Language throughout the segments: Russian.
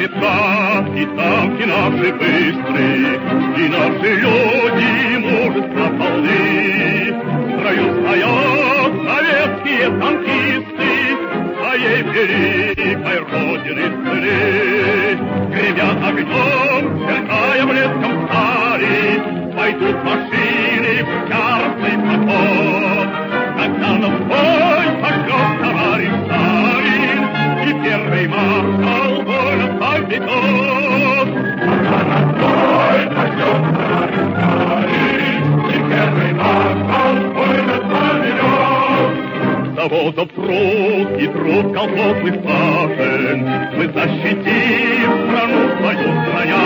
спешат, и танки наши быстрые, и наши люди мужества полны. В строю стоят советские танкисты, своей великой родины цели. Гремя огнем, сверкая блеском стали, пойдут машины в яростный поход. Когда на бой пошлет товарищ Сталин, и первый маршал воля поведет. Когда на бой пошлет товарищ Сталин, и первый маршал воля поведет. Заводов труд и труд колхозных сажен, мы защитим страну свою строя.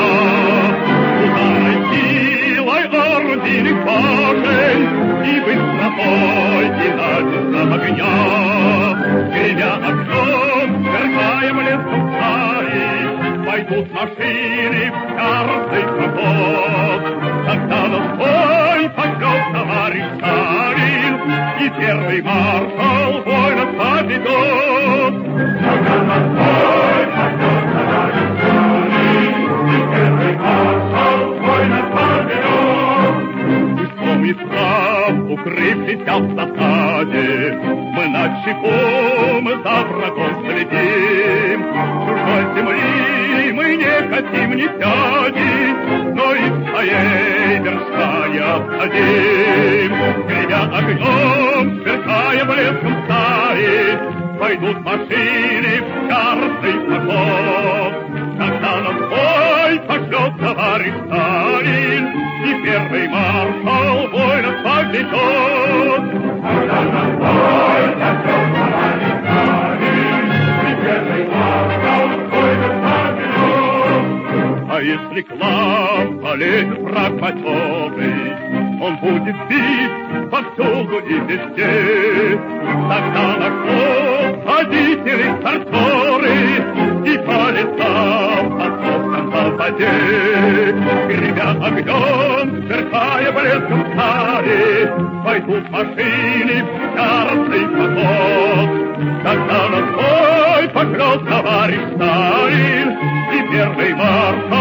Ударной силой орудийных башен и быстротой динамизм огня. Гремя огнем, сверкая блеском стали, пойдут машины в яростный поход. Когда на бой пошлет товарищ Сталин, и первый маршал воинов поведет. Когда на бой пошлет товарищ Сталин, и первый маршал воинов поведет. Песком и трав, укрывшись в засаде, мы начеку, мы за врагом следим. Чужой земли мы не хотим, не сядем, но и своей вершине обходим. Гремя огнем, сверкая блеском стали, пойдут машины в яростный поход. Когда на бой пошлет товарищ Сталин, и первый маршал воинов поведет. Когда на бой пошлет товарищ Сталин, и первый маршал воинов поведет. А если к нам полезет враг матерый, он будет бить повсюду и везде. Тогда на ход водители стартеры и по лесам, по сопкам, по воде. Гремя огнем, сверкая блеском стали, пойдут машины в яростный поход. Тогда на бой пошлет товарищ Сталин, и первый маршал